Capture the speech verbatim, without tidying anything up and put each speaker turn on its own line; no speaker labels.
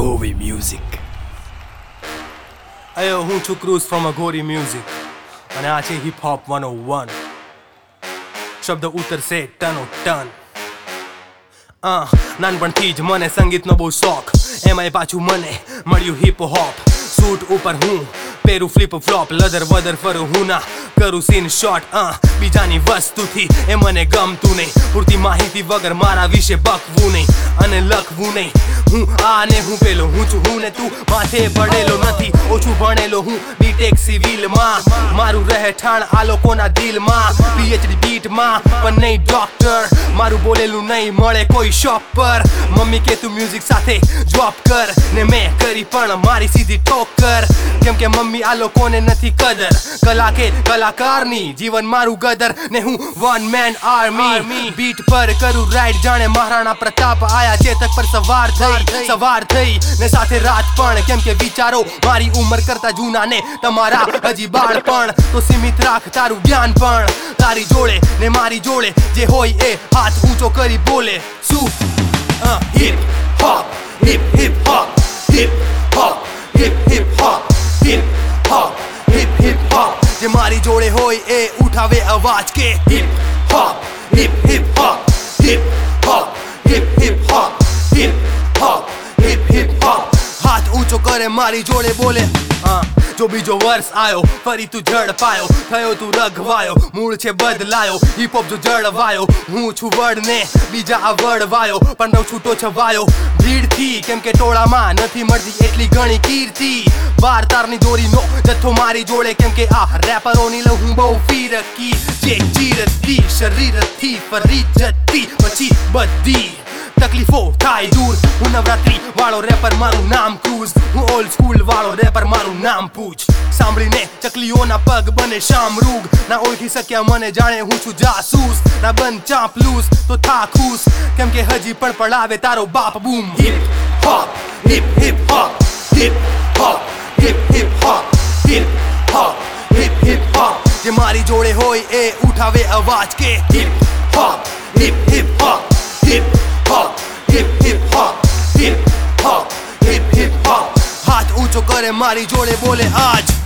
Govi Music.
Ayo, હું છું cruise from Aghori music અને આ છે hip hop one oh one. શબ્દ ઉતરશે ટનો ટન. આ નાનપણથી જ મને સંગીતનો બહુ શોખ, એમાંય પાછું મને મળ્યું હિપ હોપ. સૂટ ઉપર હું પેરું ફ્લિપ ફ્લોપ, લદર વદર ફરું હું ના કરું સીન શોટ. આ બીજાની વસ્તુથી એ મને ગમતું નહીં, પૂરતી માહિતી વગર મારા વિશે બકવું નહીં અને લખવું નહીં. હું આ ને હું પેલો, હું છું હું ને તું માથે પડેલો નથી. ઓછું ભણેલો હું બીટેક સિવિલમાં, મારું રહેઠાણ આ લોકોના દિલમાં. પીએચડી બીટમાં પણ નહીં ડોક્ટર, મારું બોલેલું નહીં મળે કોઈ શોપ પર. મમ્મી કે તું મ્યુઝિક સાથે જોબ કર, ને મેં કરી પણ મારી સીધી ઠોકર. કેમ કે મમ્મી આ લોકોને નથી કદર, કલા કે કલાકારની જીવન મારું ગદર. ને હું વન મેન આર્મી, બીટ પર કરું રાઈડ જાણે મહારાણા પ્રતાપ આયા ચેતક પર સવાર થઈ સવાર થઈ ને સાથે રાત પણ. કેમ કે વિચારો મારી ઉંમર કરતા જૂના ને તમારા હજી બાળપણ. તો સીમિત રાખ તારું જ્ઞાન પણ તારી જોડે ને મારી જોડે જે હોય એ હાથ ઊંચો કરી બોલે. શું hip hop, hip hip hop, hip hop, hip hip hop, hip hop, hip hip hop. જે મારી જોડે હોય એ ઉઠાવે અવાજ કે hip hop, hip hip hop, hip hop, hip hip hop, hip hop, hip hip hop. હાથ ઊંચો કરે મારી જોડે બોલે. હા, જો બીજો વર્ષ આયો ફરી તું ઝડપાયો, થયો તું રઘવાયો, મૂળ છે બદલાયો. હિપ હોપ જો જળવાયો, હું છું વડ ને બીજા આ વડવાયો. પણ નવ છૂટો છવાયો ભીડથી, કેમ કે ટોળામાં નથી મળતી એટલી ઘણી કીર્તિ. બાર તારની દોરીનો જથ્થો મારી જોડે, કેમ કે આ રેપરોની લઉં હું બહુ ફીરકી. જે ચીરતી શરીરથી ફરી જતી પછી બધી તકલીફો થાય દૂર. હું નવરાત્રી વાળો રેપર, મારું નામ ક્રુઝ. હું ઓલ્ડ સ્કૂલ વાળો રેપર, મારું નામ પૂછ. સાંભળીને ચકલીઓના પગ બને શામરૂગ, ના ઓળખી શક્યા મને જાણે હું છું જાસૂસ. ના બન ચાંપલૂસ તો થા ખુશ, કેમ કે હજી પણ પડાવે તારો બાપ બૂમ. Hip hop, hip hip hop, hip hop, hip hip hop, hip hop, hip hip hop. જે મારી જોડે હોય એ ઉઠાવે અવાજ કે hip hop, hip hip hop, hip hop, hip hip hop, hip hop, hip hip hop. હાથ ઊંચો કરે મારી જોડે બોલે આજ.